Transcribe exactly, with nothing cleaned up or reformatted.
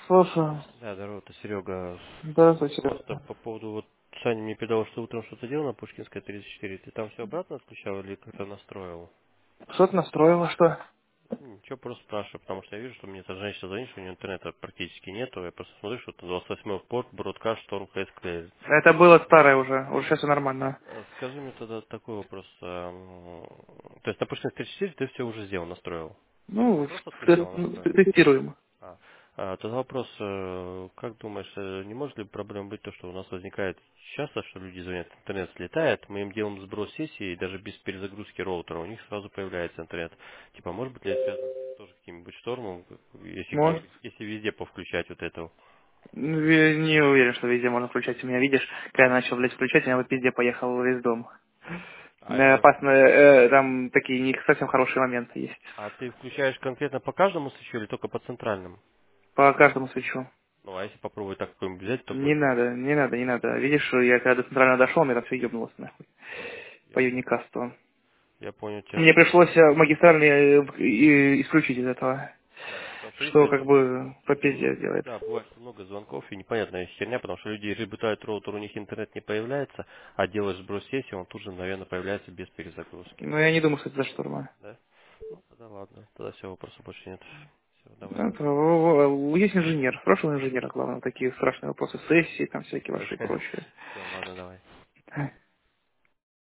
Слушаю. Да, здорово, это Серега. Здравствуйте. Просто по поводу, вот Саня мне передал, что утром что-то делал на Пушкинской тридцать четыре. Ты там все обратно отключал или как-то настроил? Что ты настроила, что? Ничего, просто спрашиваю, потому что я вижу, что мне эта женщина звонит, что у нее интернета практически нету. Я просто смотрю, что это двадцать восьмой порт, Broadcast, Storm, Clear. Это было старое уже. Уже сейчас все нормально. Скажи мне тогда такой вопрос. эм, То есть на Пушкинской тридцать четыре ты все уже сделал, настроил? Ну, Просто т- отключал, настроил? тестируем. А, а, тогда вопрос, э, как думаешь, э, не может ли проблема быть то, что у нас возникает часто, что люди звонят, интернет слетает, мы им делаем сброс сессии, и даже без перезагрузки роутера, у них сразу появляется интернет. Типа, может быть ли это связано тоже каким-нибудь штормом, если, Может. где- если везде повключать вот это? Ну, я не уверен, что везде можно включать. У меня, видишь, когда я начал, блядь, включать, у меня вот везде поехал весь дом. А Э, это, Опасно, э, там такие не совсем хорошие моменты есть. а ты включаешь конкретно по каждому свечу или только по центральным? По каждому свечу. Ну, а если попробовать так какой-нибудь взять, то Не будет. надо, не надо, не надо. Видишь, я когда до центрального дошел, мне там все ебнулось нахуй. По Я понял. юникасту. Я понял тебя. Мне пришлось э, магистральный э, и- исключить из этого. Да, потому что Что если как бы по Если много, пизде делает. да, бывает что много звонков и непонятная херня, потому что люди ребутают роутер, у них интернет не появляется, а делаешь сброс сессии, он тут же, наверное, появляется без перезагрузки. Но я не думаю, что это за шторма. Да? Ну, тогда ладно, тогда все, вопросов больше нет. Все, давай. Это, в- в- есть инженер, спрашивал инженера, главное, такие страшные вопросы, сессии, там всякие ваши и прочее. Все, ладно, давай.